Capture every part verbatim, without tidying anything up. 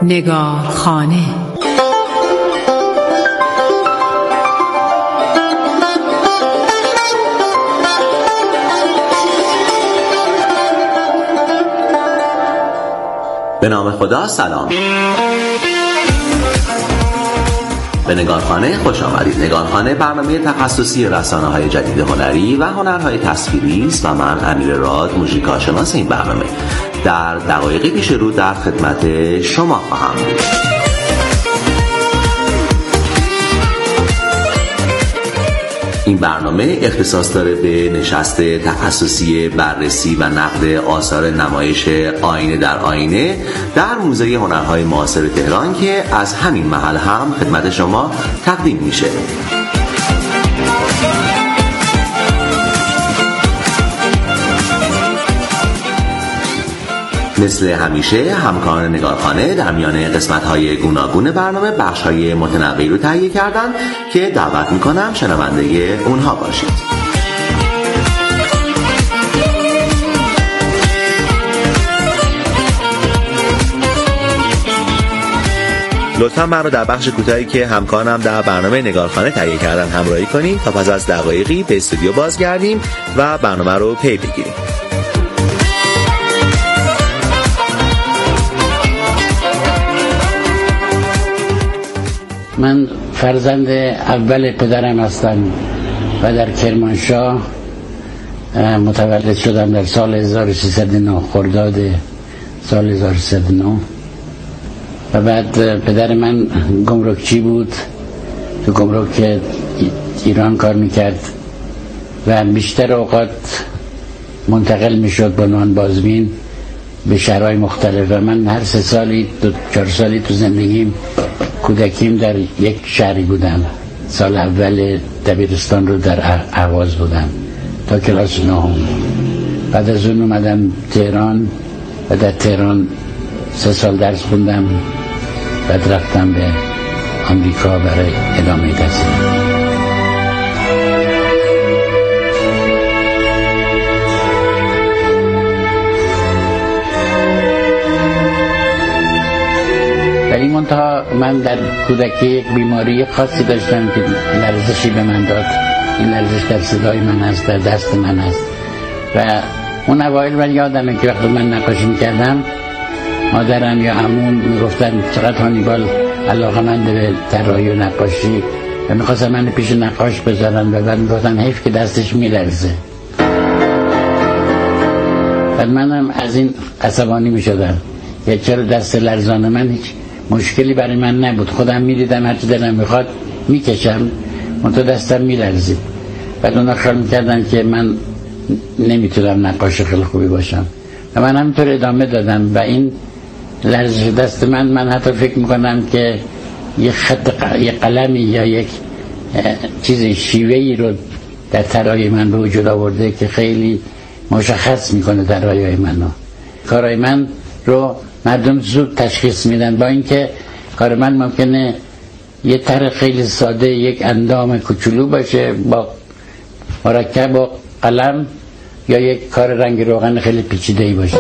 نگارخانه. به نام خدا. سلام. به نگارخانه خوش آمدید. نگارخانه برنامه تخصصی رسانه‌های جدید هنری و هنرهای تصویری است و من امیر راد موزیکاشناس این برنامه در دقایقی پیش رو در خدمت شما خواهم بود. این برنامه اختصاص داره به نشست تخصصی بررسی و نقد آثار نمایش آینه در آینه در موزه هنرهای معاصر تهران که از همین محل هم خدمت شما تقدیم میشه. مثل همیشه همکاران نگارخانه در میان قسمت‌های گوناگون برنامه بخش‌های متنوعی رو تهیه کردن که دعوت می‌کنم شنونده اونها باشید. لطفاً من رو در بخش کوتاهی که همکارانم در برنامه نگارخانه تهیه کردن همراهی کنید تا پس از دقایقی به استودیو بازگردیم و برنامه رو پی بگیریم. من فرزند اول پدرم هستم و در کرمانشاه متولد شدم در سال هزار و سیصد و نه، خرداد سال هزار و سیصد و نه. و بعد پدر من گمرکچی بود، تو گمرک ایران کار میکرد و بیشتر اوقات منتقل میشد با نان بازبین به شهرهای مختلف و من هر سه سالی دو چهار سالی تو زندگیم کودکیم در یک شهری بودم. سال اول دبیرستان رو در اهواز بودم تا کلاس نهم. بعد از اون اومدم تهران و در تهران سه سال درس خوندم. بعد رفتم به آمریکا برای ادامه تحصیل. ولی منتها من در کودکی یک بیماری خاصی داشتم که لرزشی به من داد. این لرزش در صدای من است، در دست من است. و اون اوایل من یادمه که وقتی من نقاشی میکردم مادرم یا عموم میگفتن چقدر هانیبال علاقه‌مند به طراحی و نقاشی و میخواستن من پیش نقاش بذارن و بعد میگفتن حیف که دستش میلرزه. بعد منم از این عصبانی میشدم که چرا دست لرزان من هیچ مشکلی برای من نبود. خودم میدیدم هرچی دلم میخواد میکشم منتها دستم میلرزید. بعد اونا خیال میکردن که من نمیتونم نقاش خیلی خوبی باشم و من همینطور ادامه دادم و این لرزش دست من من حتی فکر میکنم که یک خط یک قلمی یا یک چیز شیوهی رو در طراحی من به وجود آورده که خیلی مشخص میکنه طراحی منو. کارهای من رو مردم زود تشخیص میدن با اینکه کار من ممکنه یه طرح خیلی ساده یک اندام کوچولو باشه با مرکب و قلم یا یک کار رنگ روغن خیلی پیچیده‌ای باشه.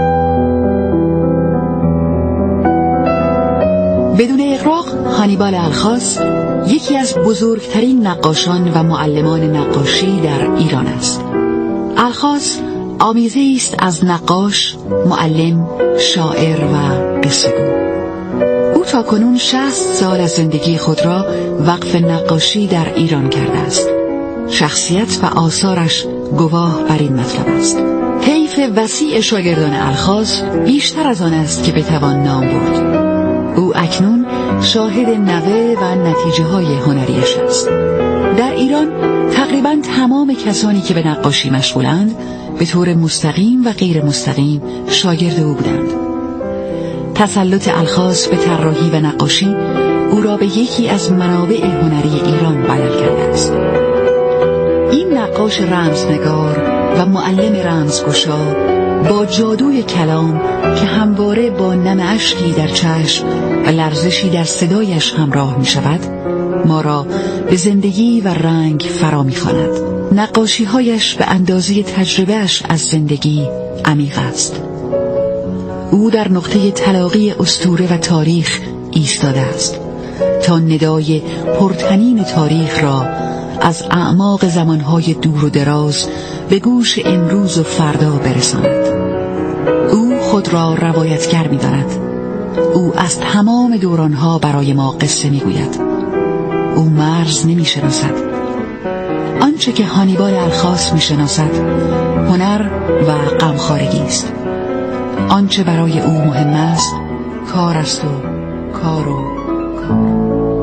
بدون اغراق هانیبال الخاص یکی از بزرگترین نقاشان و معلمان نقاشی در ایران است. الخاص آمیزه است از نقاش، معلم، شاعر و قصه‌گو. او تاکنون شصت سال از زندگی خود را وقف نقاشی در ایران کرده است. شخصیت و آثارش گواه بر این مطلب است. طیف وسیع شاگردان الخاص بیشتر از آن است که بتوان نام برد. او اکنون شاهد نوه و نتیجه های هنریش است. در ایران تقریباً تمام کسانی که به نقاشی مشغولند به طور مستقیم و غیر مستقیم شاگرد او بودند. تسلط الخاص به طراحی و نقاشی او را به یکی از منابع هنری ایران بدل کرده است. این نقاش رمزنگار و معلم رمزگشا با جادوی کلام که همواره با نم اشکی در چشم و لرزشی در صدایش همراه می شود ما را به زندگی و رنگ فرا می خواند. نقاشی‌هایش به اندازه تجربه‌اش از زندگی عمیق است. او در نقطه تلاقی اسطوره و تاریخ ایستاده است تا ندای پرطنین تاریخ را از اعماق زمانهای دور و دراز به گوش امروز و فردا برساند. او خود را روایتگر می داند. او از تمام دورانها برای ما قصه می گوید. او مرز نمی شناسد. آنچه که هانیبال الخاص می شناسد هنر و غمخوارگی است. آنچه برای او مهم است کار است و کار و کار.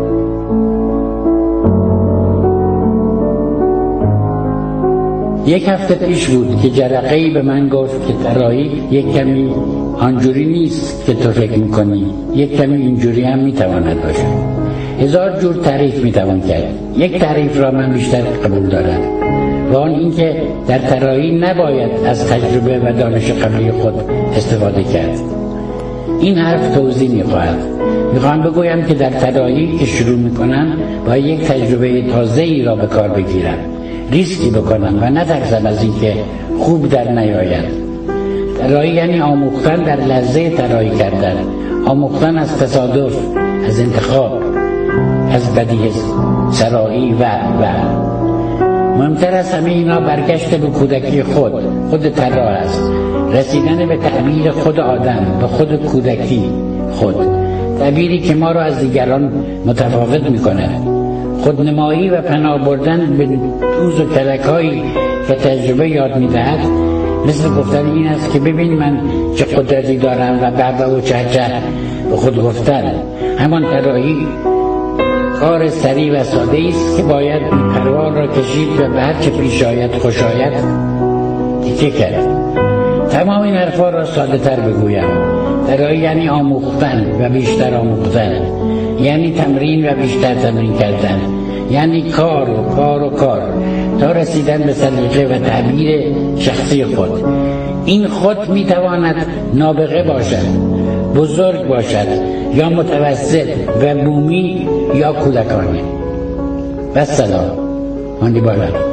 یک هفته پیش بود که جرقه‌ای به من گفت که طراحی یک کمی آنجوری نیست که تو فکر میکنی، یک کمی اینجوری هم میتواند باشد. هزار جور تعریف میتوان کرد. یک تعریف را من بیشتر قبول دارم و آن اینکه در طراحی نباید از تجربه و دانش قبلی خود استفاده کرد. این حرف توضیح میخواهد. میخوام بگویم که در طراحی که شروع میکنم باید یک تجربه تازه‌ای را به کار بگیرم، ریسکی بکنم و نترسم از اینکه خوب در نیاید. طراحی یعنی آموختن در لحظه طراحی کردن، آموختن از تصادف، از انتخاب، از بدیهی سرایی و و مهمتر از همه اینا برگشت به کودکی خود خود طراح است. رسیدن به تعبیر خود آدم، به خود کودکی خود، تعبیری که ما را از دیگران متفاوت می‌کند. خودنمایی و پناه بردن به دوز و کلک‌هایی که تجربه یاد می‌دهد مثل گفتن این است که ببین من چه قدرتی دارم و بابا و چه چه به خود گفتن. همان طراحی کار سریع و ساده است که باید پروار را کشید و به هر چه پیش آید خوش آید تیکه کرد. تمام این حرفا را ساده تر بگویم. طراحی یعنی آموختن و بیشتر آموختن، یعنی تمرین و بیشتر تمرین کردن، یعنی کار و کار و کار تا رسیدن به سلیقه و تعبیر شخصی خود. این خود میتواند نابغه باشد، بزرگ باشد یا متوسط و بومی یا کودکانه. و سلام. هانیبال الخاص.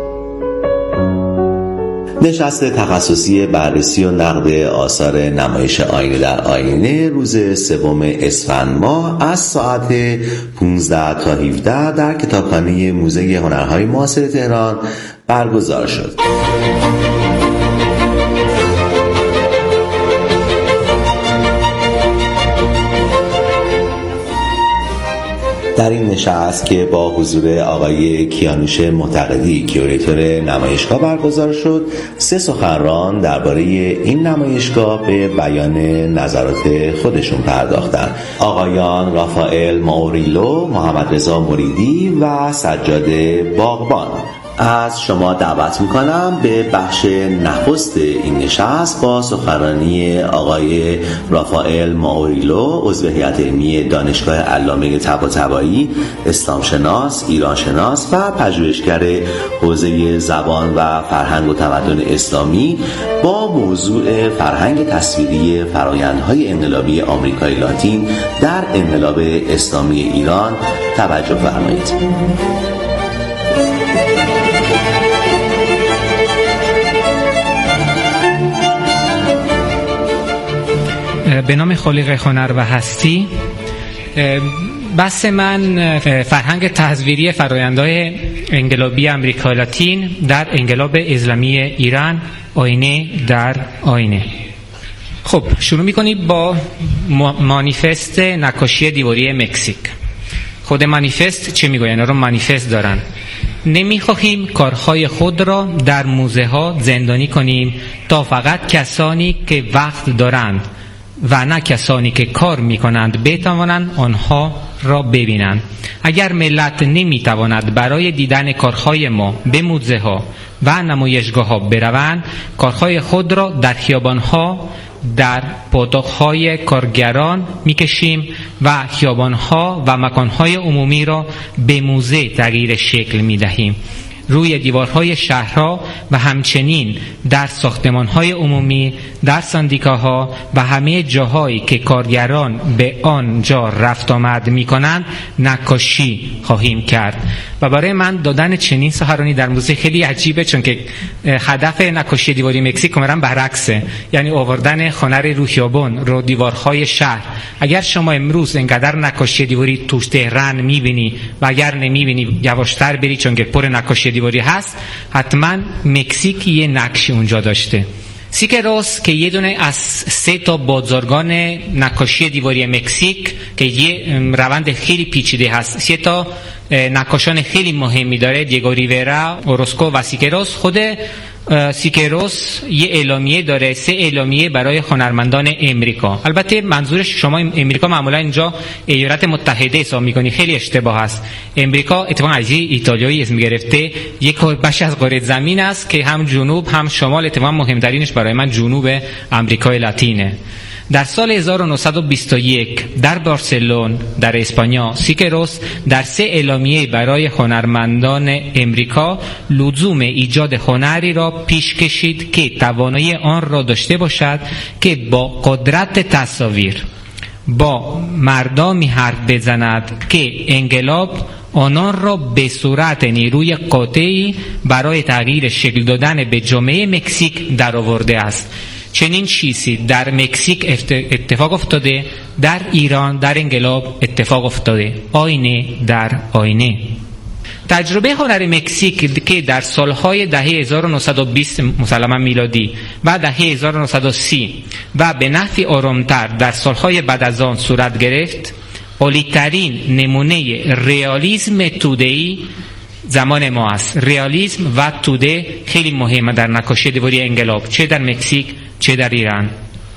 نشست تخصصی بررسی و نقد آثار نمایش آینه در آینه روز سوم اسفند ماه از ساعت پانزده تا هفده در کتابخانه موزه هنرهای معاصر تهران برگزار شد. در این نشست که با حضور آقای کیانوش معتقدی کیوریتور نمایشگاه برگزار شد، سه سخنران درباره این نمایشگاه به بیان نظرات خودشون پرداختند. آقایان رافائل ماوریلو، محمد رضا مریدی و سجاد باغبان. از شما دعوت میکنم به بخش نخست این نشست با سخنرانی آقای رافائل ماوریلو، عضو هیئت علمی دانشگاه علامه طباطبایی، اسلام شناس، ایران شناس و پژوهشگر حوزه زبان و فرهنگ و تمدن اسلامی با موضوع فرهنگ تصویری فرآیندهای انقلابی آمریکای لاتین در انقلاب اسلامی ایران توجه فرمایید. به نام خالق هنر و هستی. بحث من فرهنگ تصویری فرآیندهای انقلابی آمریکای لاتین در انقلاب اسلامی ایران، آینه در آینه. خب شروع می‌کنیم با مانیفست نقاشی دیواری مکزیک. خود مانیفست چه میگه؟ اینا رو مانیفست دارن. نمیخواهیم کارهای خود را در موزه ها زندانی کنیم تا فقط کسانی که وقت دارند و نه کسانی که کار میکنند بتوانند آنها را ببینند. اگر ملت نمیتواند برای دیدن کارهای ما به موزه ها و نمایشگاه ها بروند، کارهای خود را در خیابان ها، در پاتوق‌های کارگران میکشیم و خیابان‌ها و مکان‌های عمومی را به موزه تغییر شکل میدهیم. روی دیوارهای شهرها و همچنین در ساختمانهای عمومی، در سندیکاها و همه جاهایی که کارگران به آنجا رفت آمد می‌کنند نقاشی خواهیم کرد. و برای من دادن چنین سخنرانی در موزه خیلی عجیبه، چون که هدف نقاشی دیواری مکزیک کاملا برعکسه، یعنی آوردن هنر رو خیابون، رو دیوارهای شهر. اگر شما امروز اینقدر نقاشی دیواری تو تهران می‌بینی و اگر نمی‌بینی یواشتر بری چون که پر نقاشی دیواری هست، حتما مکزیک یه نقشی اونجا داشته. سیکروس که یه دونه از سه تا بازرگان نقاشی دیواری مکزیک که یه روند خیلی پیچیده هست، سه تا نقاشان خیلی مهمی داره، دیگو ریورا، اوروسکو و سیکروس. خود سیکروس یه اعلامیه داره، سه اعلامیه برای هنرمندان امریکا. البته منظورش شما امریکا معمولا اینجا ایالات متحده حساب میکنی، خیلی اشتباه است. امریکا اتفاقا از ایتالیایی اسم گرفته، یک بخش از قاره زمین است که هم جنوب هم شمال، اتفاقا مهمترینش برای من جنوب امریکای لاتینه. در سال هزار و نهصد و بیست و یک در بارسلون در اسپانیا، سیکروس در سه اعلامیه برای هنرمندان امریکا لزوم ایجاد هنری را پیش کشید که توانایی آن را داشته باشد که با قدرت تصاویر با مردمی حرف بزند که انقلاب آنان را به صورت نیروی قاطعی برای تغییر شکل دادن به جامعه مکزیک در آورده است. چنین چیزی در مکزیک اتفاق افتاده، در ایران در انقلاب اتفاق افتاده، آینه در آینه. تجربه هنر مکزیک که در سالهای دهه هزار و نهصد و بیست مسلما میلادی و دهه هزار و نهصد و سی و به نحوی آرامتر در سالهای بعد از آن صورت گرفت، عالی‌ترین نمونه رئالیسم توده‌ای زمان ما است. رئالیسم و توده خیلی مهمه در نقاشی دیواری انقلاب، چه در مکزیک چه در ایران.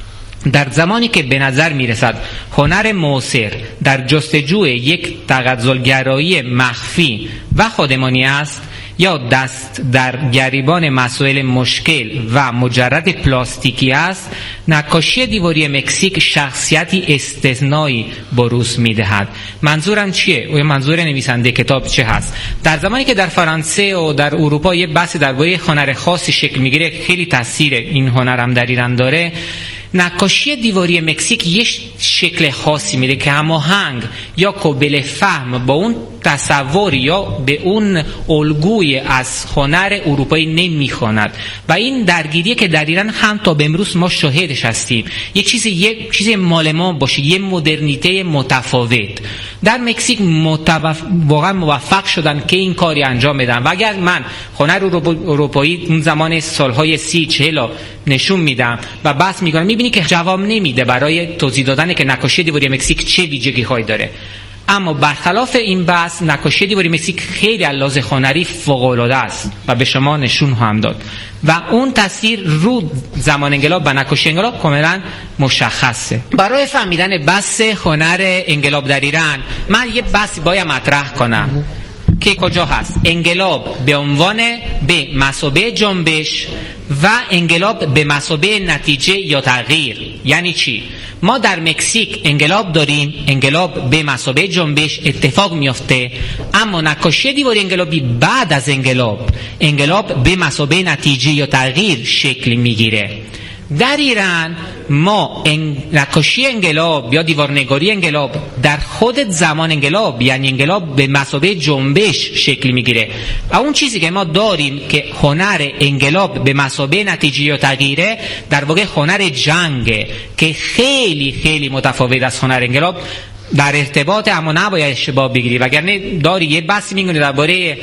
در زمانی که به نظر میرسد هنر معاصر در جستجوی یک تغزلگرایی مخفی و خودمانی است یا دست در گریبان مسائل مشکل و مجرد پلاستیکی است، نقاشی دیواری مکزیک شخصیتی استثنایی بروز میدهد. منظورم چیه؟ و منظور نویسنده کتاب چه هست؟ در زمانی که در فرانسه و در اروپا یه بحث درباره هنر خاصی شکل میگیره، خیلی تاثیر این هنر هم در ایران داره، نقاشی دیواری مکزیک یک شکل خاصی میده که هماهنگ یا قابل فهم با اون تصور یا به اون الگوی از هنر اروپایی نمیخواند و این درگیریه که در ایران هم تا به امروز ما شاهدش هستیم. یک چیزی یک چیز مال ما باشه، یه مدرنیته متفاوت. در مکزیک متوف... واقعا موفق شدن که این کاری انجام بدن و اگر من هنر اروپایی اون زمان سالهای سی چهل نشون میدم و بحث میکنم، میبینی که جواب نمیده برای توضیح دادن که نقاشی دیواری مکزیک چه ویژگی هایی داره. اما برخلاف این بحث، نقاشی دیواری مکزیک خیلی علاوه هنری فوق العاده است و به شما نشون هم داد و اون تاثیر رو زمان انقلاب و نقاشی انقلاب کاملا مشخصه. برای فهمیدن بحث هنر انقلاب در ایران، من یه بحثی باید مطرح کنم که کجا هست انقلاب به عنوان به مثابه جنبش و انقلاب به مثابه نتیجه یا تغییر. یعنی چی؟ ما در مکزیک انقلاب داریم، انقلاب به مثابه جنبش اتفاق میفته، اما نقاشی دیواری انقلابی بعد از انقلاب، انقلاب به مثابه نتیجه یا تغییر شکل میگیره. در ایران ما نقاشی انقلاب یا دیوارنگاری انقلاب در خود زمان انقلاب، یعنی انقلاب به مثابه جنبش شکل میگیره و اون چیزی که ما داریم که هنر انقلاب به مثابه نتیجه یا تغییره، در واقع هنر جنگه که خیلی خیلی متفاوت از هنر انقلاب در ارتباط، اما نباید اشتباه بگیری وگرنه داری یه بحثی میگونی درباره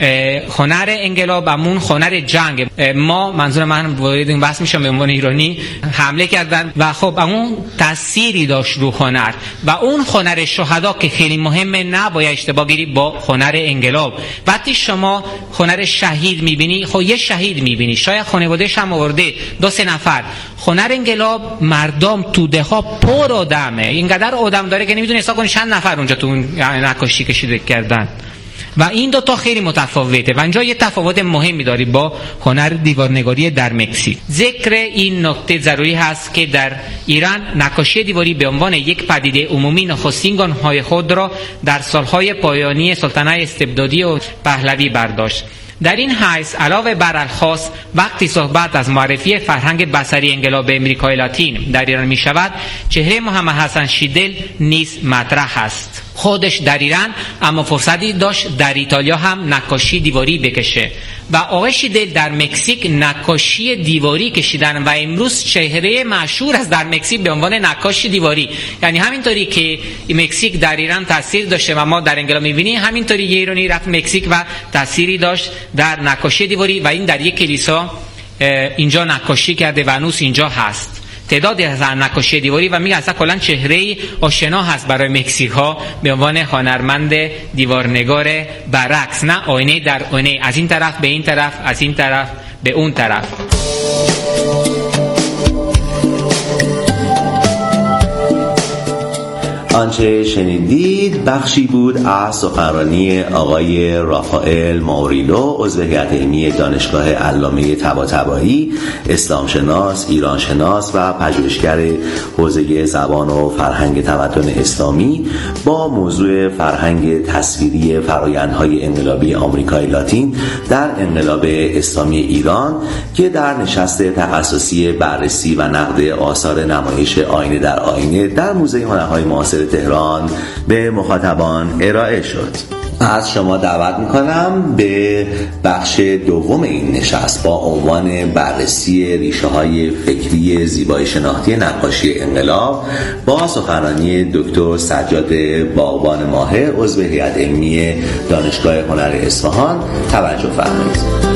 هنر انقلاب همون هنر جنگ. ما منظور من وارد این بحث میشم به عنوان ایرانی، حمله کردن و خب اون تأثیری داشت رو هنر و اون هنر شهدا که خیلی مهمه، نباید اشتباه گیری با هنر انقلاب. وقتی شما هنر شهید میبینی، خب یه شهید میبینی، شاید خانواده‌اش هم آورده دو سه نفر. هنر انقلاب مردم توده ها پر آدمه، اینقدر آدم داره که نمیدونی حساب کنی چند نفر اونجا تو نقاشی کشیده کردن و این دو تا خیلی متفاوته و اینجا یه تفاوت مهمی داری با هنر دیوارنگاری در مکزیک. ذکر این نکته ضروری هست که در ایران نقاشی دیواری به عنوان یک پدیده عمومی نخستین گام‌های خود را در سالهای پایانی سلطنت استبدادی و پهلوی برداشت در این حیث علاوه بر الخاص وقتی صحبت از معرفی فرهنگ بصری انقلاب امریکای لاتین در ایران می شود، چهره محمد حسن شیدل نیز مطرح است. خودش در ایران اما فرصتی داشت در ایتالیا هم نقاشی دیواری بکشه و آقای شیدل در مکزیک نقاشی دیواری کشیدن و امروز چهره مشهور است در مکزیک به عنوان نقاش دیواری. یعنی همینطوری که مکزیک در ایران تاثیر داشته و ما در انقلاب می‌بینیم، همینطوری یه ایرانی رفت مکزیک و تأثیری داشت در نقاشی دیواری و این در یک کلیسا اینجا نقاشی کرده و هنوز اینجا هست. تعدادی از نقاشی دیواری و میگه اصلا کلا چهره آشنا هست برای مکزیک‌ها به عنوان هنرمند دیوارنگار برعکس، نه آینه در آینه، از این طرف به این طرف، از این طرف به اون طرف. آنچه شنیدید بخشی بود از سخنرانی آقای رافائل ماوریلو، عضو هیئت علمی دانشگاه علامه طباطبایی، اسلام شناس، ایران شناس و پژوهشگر حوزه زبان و فرهنگ تمدن اسلامی، با موضوع فرهنگ تصویری فرآیندهای انقلابی آمریکای لاتین در انقلاب اسلامی ایران که در نشست تخصصی بررسی و نقد آثار نمایش آینه در آینه در موزه هنرهای معاصر تهران به مخاطبان ارائه شد. از شما دعوت میکنم به بخش دوم این نشست با عنوان بررسی ریشه های فکری زیبایی شناختی نقاشی انقلاب با سخنرانی دکتر سجاد باغبان ماهر، عضو هیئت علمی دانشگاه هنر اصفهان توجه فرمایید.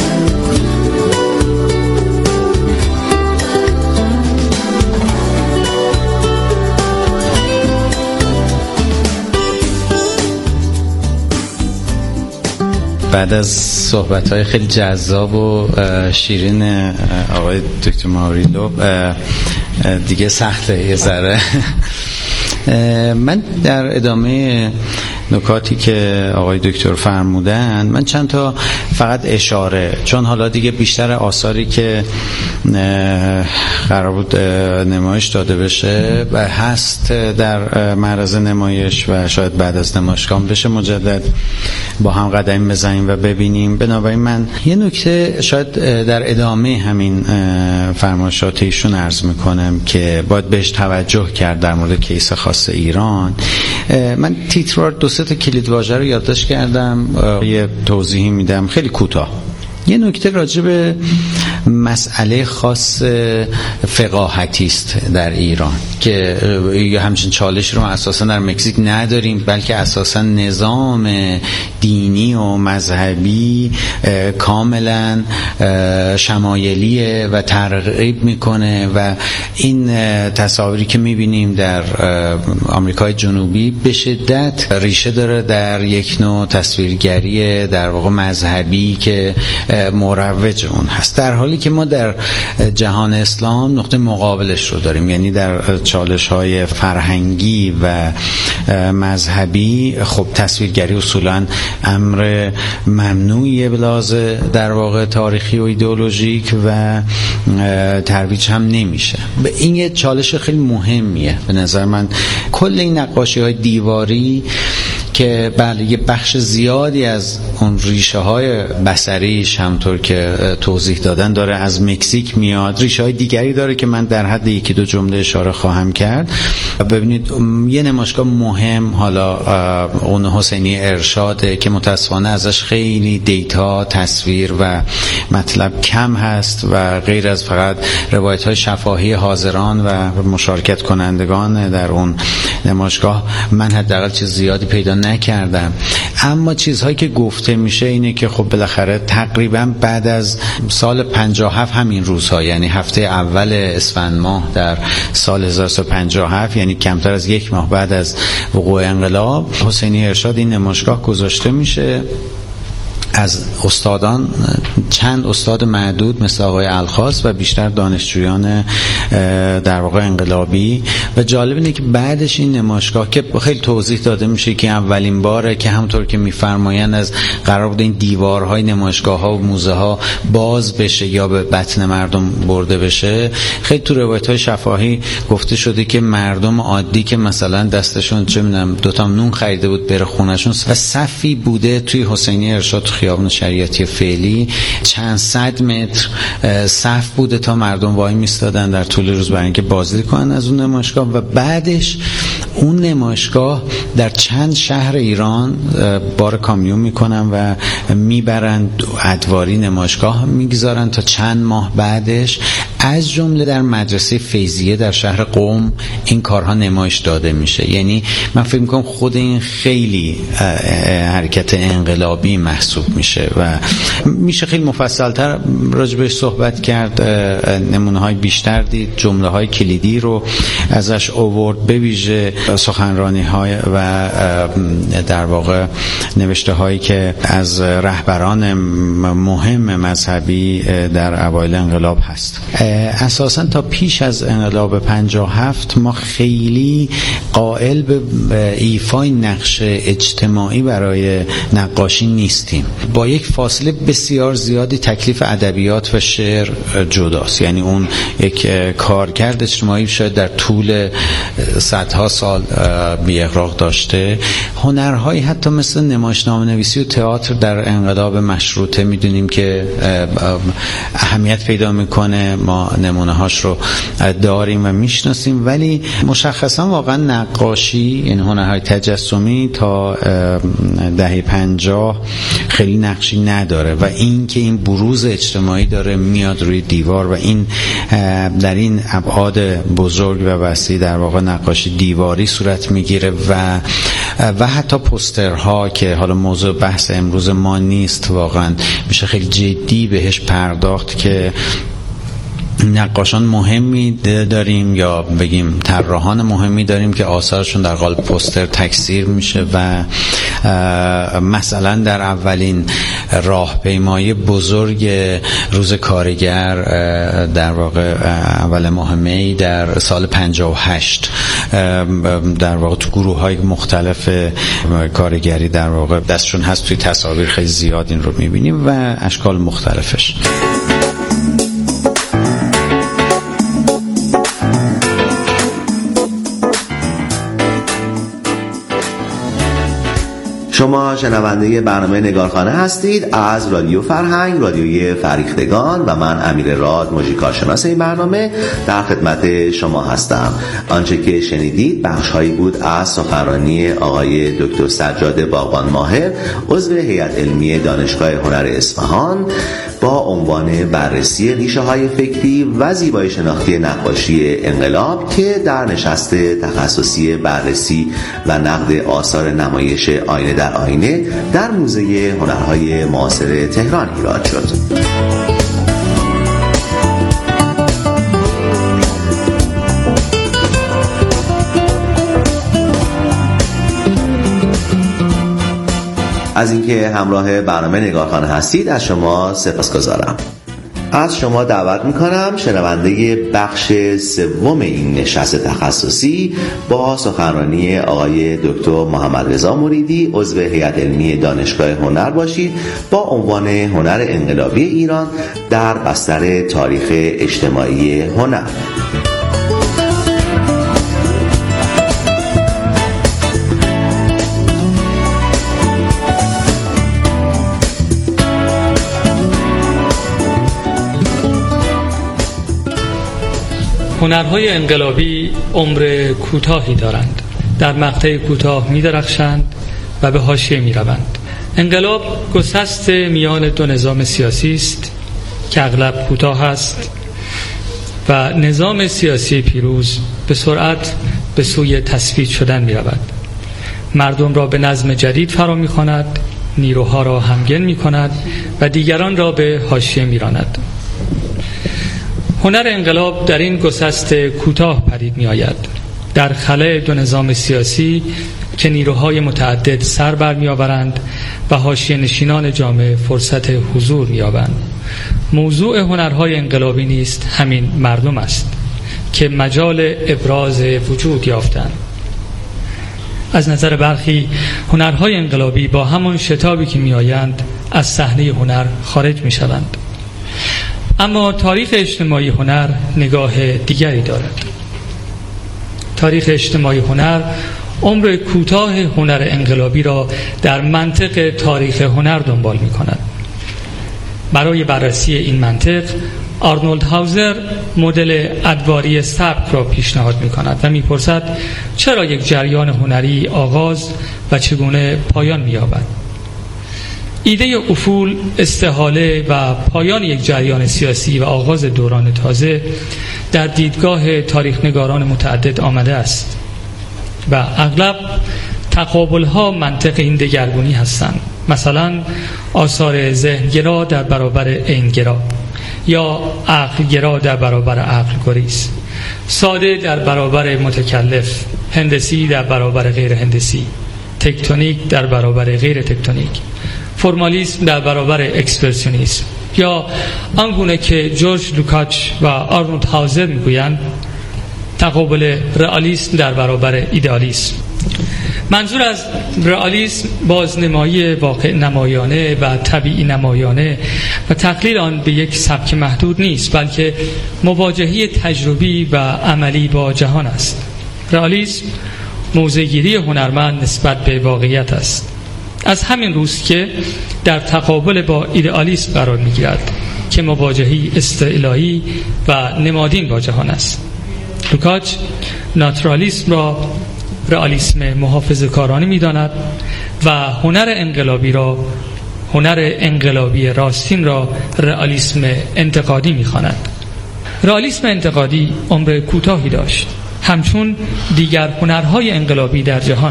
بعد از صحبت‌های خیلی جذاب و شیرین آقای دکتر ماوریلو دیگه سخته یه ذره. من در ادامه نکاتی که آقای دکتر فرمودن من چند تا فقط اشاره، چون حالا دیگه بیشتر آثاری که قرار بود نمایش داده بشه و هست در معرض نمایش و شاید بعد از نمایشگاه بشه مجدد با هم قدم بزنیم و ببینیم. بنابراین من یه نکته شاید در ادامه همین فرمایشات ایشون عرض میکنم که باید بهش توجه کرد در مورد کیس خاص ایران. من تیتروار دو سه تا کلیدواژه رو یادداشت کردم، یه توضیحی میدم خیلی کوتاه. یه نکته راجع به مسئله خاص فقاهتی است در ایران که یه همچین چالش رو اساسا در مکزیک نداریم، بلکه اساسا نظام دینی و مذهبی کاملا شمایلیه و ترغیب میکنه و این تصاویری که میبینیم در آمریکای جنوبی به شدت ریشه داره در یک نوع تصویرگری در واقع مذهبی که مروج اون هست، در حالی که ما در جهان اسلام نقطه مقابلش رو داریم. یعنی در چالش های فرهنگی و مذهبی خب تصویرگری اصولا امر ممنوعیه بلازه در واقع تاریخی و ایدئولوژیک و ترویج هم نمیشه. این یه چالش خیلی مهمیه به نظر من. کل این نقاشی های دیواری که بله یه بخش زیادی از اون ریشه های بصریش همطور که توضیح دادن داره از مکزیک میاد، ریشه های دیگری داره که من در حد یکی دو جمله اشاره خواهم کرد. ببینید یه نمایشگاه مهم حالا اون حسینی ارشاده که متاسفانه ازش خیلی دیتا، تصویر و مطلب کم هست و غیر از فقط روایت های شفاهی حاضران و مشارکت کنندگان در اون نمایشگاه من حداقل چیز زیادی پیدا نکردم. اما چیزهایی که گفته میشه اینه که خب بالاخره تقریبا بعد از سال پنجاه و هفت همین روزها، یعنی هفته اول اسفند ماه در سال هزار و سیصد و پنجاه و هفت، یعنی کمتر از یک ماه بعد از وقوع انقلاب، حسینی ارشاد این نمایشگاه گذاشته میشه. از استادان چند استاد معدود مثل آقای الخاص و بیشتر دانشجویان در واقع انقلابی. و جالب اینه که بعدش این نمایشگاه که خیلی توضیح داده میشه که اولین باره که همونطور که میفرمایند از قرار بود این دیوارهای نمایشگاه ها و موزه ها باز بشه یا به بطن مردم برده بشه، خیلی تو روایت های شفاهی گفته شده که مردم عادی که مثلا دستشون چه میدونم دو تا نون خریده بود بره خونهشون و صفی بوده توی حسینی ارشاد خیابان شریعتی فعلی چند صد متر صف بوده تا مردم وای میستادن در طول روز برای اینکه بازدید کنن از اون نمایشگاه و بعدش اون نمایشگاه در چند شهر ایران بار کامیون میکنن و میبرن ادواری نمایشگاه میگذارن تا چند ماه بعدش از جمله در مدرسه فیضیه در شهر قم این کارها نمایش داده میشه. یعنی من فکر میکنم خود این خیلی حرکت انقلابی محسوب میشه و میشه خیلی مفصلتر راجبش صحبت کرد، نمونه های بیشتر دید، جمله های کلیدی رو ازش آورد، به ویژه سخنرانی های و در واقع نوشته هایی که از رهبران مهم مذهبی در اوایل انقلاب هست. اساسا تا پیش از انقلاب پنجاه و هفت ما خیلی قائل به ایفای نقش اجتماعی برای نقاشی نیستیم. با یک فاصله بسیار زیادی تکلیف ادبیات و شعر جداست، یعنی اون یک کارکرد اجتماعی شاید در طول صدها سال بی اغراق داشته. هنرهایی حتی مثل نمایشنامه نویسی و تئاتر در انقلاب مشروطه میدونیم که اهمیت پیدا میکنه، ما نمونه هاش رو داریم و میشناسیم، ولی مشخصا واقعا نقاشی، این هنرهای تجسمی تا دهه پنجاه خیلی نقشی نداره و این که این بروز اجتماعی داره میاد روی دیوار و این در این ابعاد بزرگ و وسیع در واقع نقاشی دیواری صورت میگیره و و حتی پوسترها که حالا موضوع بحث امروز ما نیست، واقعا میشه خیلی جدی بهش پرداخت که نقاشان مهمی داریم یا بگیم طراحان مهمی داریم که آثارشون در قالب پوستر تکثیر میشه و مثلا در اولین راهپیمایی بزرگ روز کارگر در واقع اول ماه می در سال پنجاه و هشت در واقع تو گروه های مختلف کارگری در واقع دستشون هست، توی تصاویر خیلی زیاد این رو میبینیم و اشکال مختلفش. شما شنونده برنامه نگارخانه هستید از رادیو فرهنگ، رادیوی فریختگان و من امیر راد، موزیکارشناس این برنامه در خدمت شما هستم. آنچه که شنیدید بخش هایی بود از سخنرانی آقای دکتر سجاد باغبان ماهر، عضو هیئت علمی دانشگاه هنر اصفهان، با عنوان بررسی ریشه های فکری و زیبایی شناختی نقاشی انقلاب که در نشست تخصصی بررسی و نقد آثار نمایش آینه در آینه در موزه هنرهای معاصر تهران ایراد شد. از اینکه همراه برنامه نگارخانه هستید از شما سپاسگزارم. از شما دعوت میکنم شنونده بخش سوم این نشست تخصصی با سخنرانی آقای دکتر محمد رضا مریدی، عضو هیئت علمی دانشگاه هنر باشید با عنوان هنر انقلابی ایران در بستر تاریخ اجتماعی هنر. هنرهای انقلابی عمر کوتاهی دارند، در مقطع کوتاه می درخشند و به حاشیه می روند. انقلاب گسست میان دو نظام سیاسی است که اغلب کوتاه است و نظام سیاسی پیروز به سرعت به سوی تثبیت شدن می رود. مردم را به نظم جدید فرا می خواند، نیروها را همگن می کند و دیگران را به حاشیه می راند. هنر انقلاب در این گسست کوتاه پدید می آید، در خلأ دو نظام سیاسی که نیروهای متعدد سر بر می آورند و حاشیه نشینان جامعه فرصت حضور می یابند. موضوع هنرهای انقلابی نیست همین مردم است که مجال ابراز وجود یافتند. از نظر برخی هنرهای انقلابی با همان شتابی که می آیند از صحنه هنر خارج می شوند. اما تاریخ اجتماعی هنر نگاه دیگری دارد. تاریخ اجتماعی هنر عمر کوتاه هنر انقلابی را در منطق تاریخ هنر دنبال می کند. برای بررسی این منطق آرنولد هاوزر مدل ادواری سبک را پیشنهاد می کند و می پرسد چرا یک جریان هنری آغاز و چگونه پایان می یابد. ایده افول، استحاله و پایان یک جریان سیاسی و آغاز دوران تازه در دیدگاه تاریخ‌نگاران متعدد آمده است و اغلب تقابل‌ها منطق این دگرگونی هستند. مثلا آثار ذهنگرا در برابر عینگرا یا عقلگرا در برابر عقلگریز، ساده در برابر متکلف، هندسی در برابر غیر هندسی، تکتونیک در برابر غیر تکتونیک، فرمالیسم در برابر اکسپرسیونیسم، یا آنگونه که جورج لوکاچ و آرنولد هاوزر میگویند تقابل رئالیسم در برابر ایدئالیسم. منظور از رئالیسم بازنمایی واقع نمایانه و طبیعی نمایانه و تقلیل آن به یک سبک محدود نیست، بلکه مواجهه تجربی و عملی با جهان است. رئالیسم موضع‌گیری هنرمند نسبت به واقعیت است. از همین روست که در تقابل با ایدئالیسم قرار می‌گیرد که مواجهه‌ای استعلایی و نمادین با جهان است. لوکاچ ناتورالیسم را رئالیسم محافظه‌کارانه می‌داند و هنر انقلابی را هنر انقلابی راستین را رئالیسم انتقادی می‌خواند. رئالیسم انتقادی عمر کوتاهی داشت، همچون دیگر هنرهای انقلابی در جهان.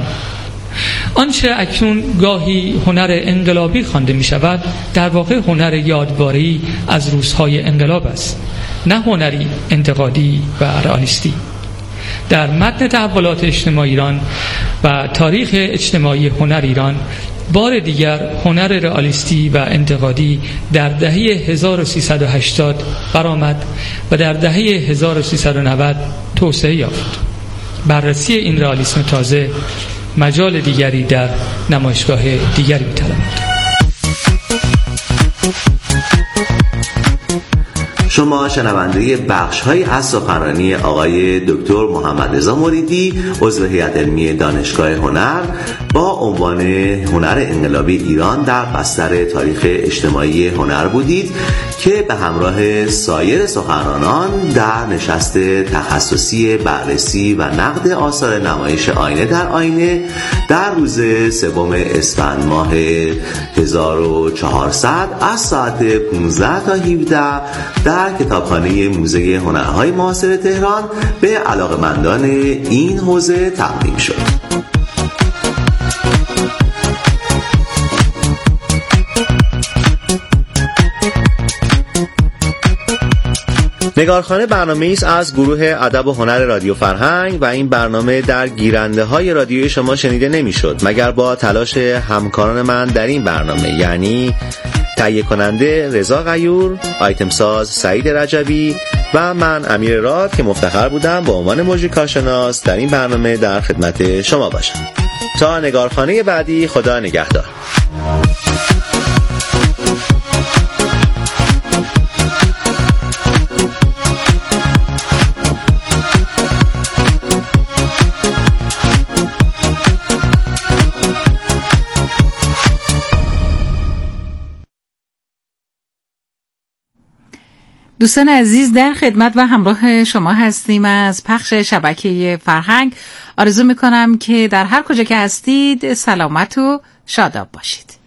آنچه اکنون گاهی هنر انقلابی خوانده می شود در واقع هنر یادباری از روزهای انقلاب است، نه هنری انتقادی و رئالیستی. در متن تحولات اجتماعی ایران و تاریخ اجتماعی هنر ایران بار دیگر هنر رئالیستی و انتقادی در دهه هزار و سیصد و هشتاد برآمد و در دهه هزار و سیصد و نود توسعه یافت. بررسی این رئالیسم تازه مجال دیگری در نمایشگاه دیگری می‌طلبد. شما شنونده بخش‌هایی از سخنرانی آقای دکتر محمد رضا مریدی، عضو هیئت علمی دانشگاه هنر، با عنوان هنر انقلابی ایران در بستر تاریخ اجتماعی هنر بودید که به همراه سایر سخنرانان در نشست تخصصی بررسی و نقد آثار نمایش آینه در آینه در روز سوم اسفند ماه هزار و چهارصد از ساعت پانزده تا هفده در کتابخانه موزه هنرهای معاصر تهران به علاقه‌مندان این حوزه تقدیم شد. نگارخانه برنامه‌ای است از گروه ادب و هنر رادیو فرهنگ و این برنامه در گیرنده‌های رادیویی شما شنیده نمی‌شد مگر با تلاش همکاران من در این برنامه، یعنی تهیه کننده رضا غیور، آیتم ساز سعید رجبی و من امیر راد که مفتخر بودم به عنوان مجری کارشناس در این برنامه در خدمت شما باشم. تا نگارخانه بعدی، خدا نگهدار. دوستان عزیز، در خدمت و همراه شما هستیم از پخش شبکه فرهنگ. آرزو میکنم که در هر کجا که هستید سلامت و شاداب باشید.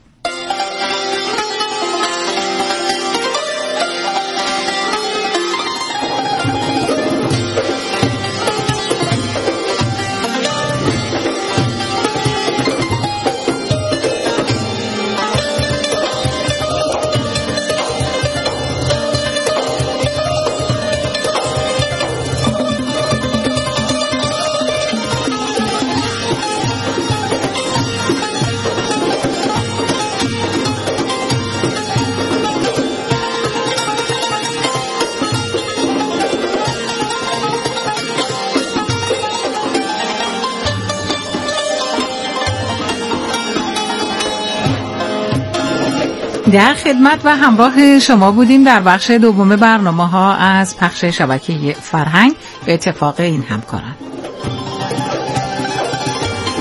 در خدمت و همراه شما بودیم در بخش دوم برنامه ها از پخش شبکه فرهنگ به اتفاق این همکاران.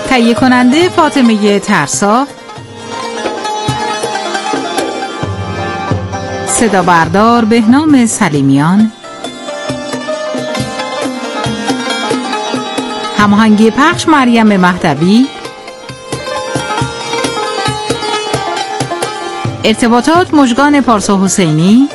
تهیه کننده فاطمه ترسا، صدا بردار بهنام سلیمیان، هماهنگی پخش مریم مهدوی، ارتباطات مژگان پارسا حسینی،